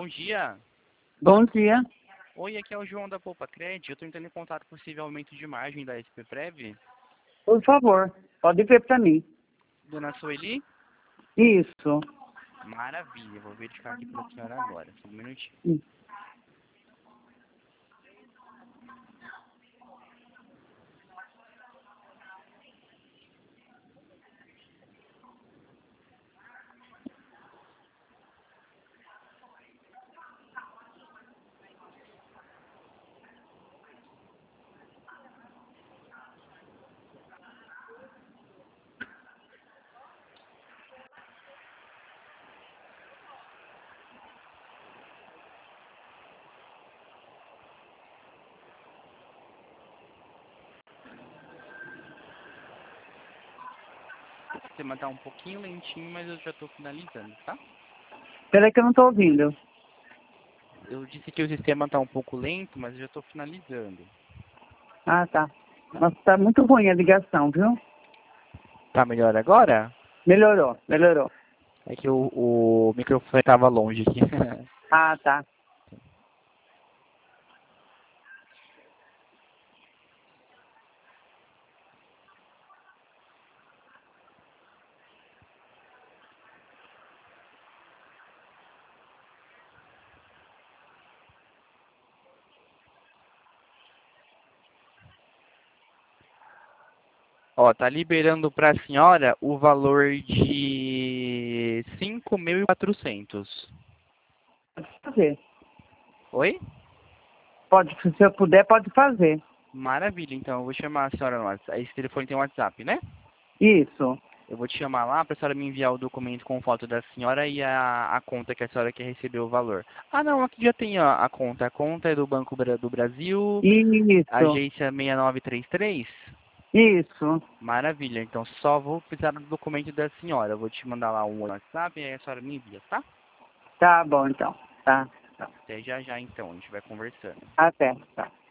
Bom dia. Bom dia. Oi, aqui é o João da Poupa Cred. Eu estou entrando em contato com possível aumento de margem da SPPrev. Por favor, pode ver para mim. Dona Sueli? Isso. Maravilha, vou verificar aqui para a senhora agora. Só um minutinho. O sistema está um pouquinho lentinho, mas eu já estou finalizando, tá? Espera que eu não estou ouvindo. Eu disse que o sistema está um pouco lento, mas eu já estou finalizando. Ah, tá. Nossa, tá muito ruim a ligação, viu? Tá melhor agora? Melhorou, melhorou. É que o microfone estava longe aqui. Ah, tá. Ó, tá liberando para a senhora o valor de 5.400. Pode fazer. Oi? Pode, se eu puder, pode fazer. Maravilha, então eu vou chamar a senhora no WhatsApp. Esse telefone tem WhatsApp, né? Isso. Eu vou te chamar lá para a senhora me enviar o documento com foto da senhora e a conta que a senhora quer receber o valor. Ah, não, aqui já tem a conta. A conta é do Banco do Brasil, Isso. agência 6933. Isso. Maravilha, então só vou precisar do documento da senhora. Eu vou te mandar lá um WhatsApp e aí a senhora me envia, tá? Tá bom, então. Tá. Tá, até já já então, a gente vai conversando. Até. Tá.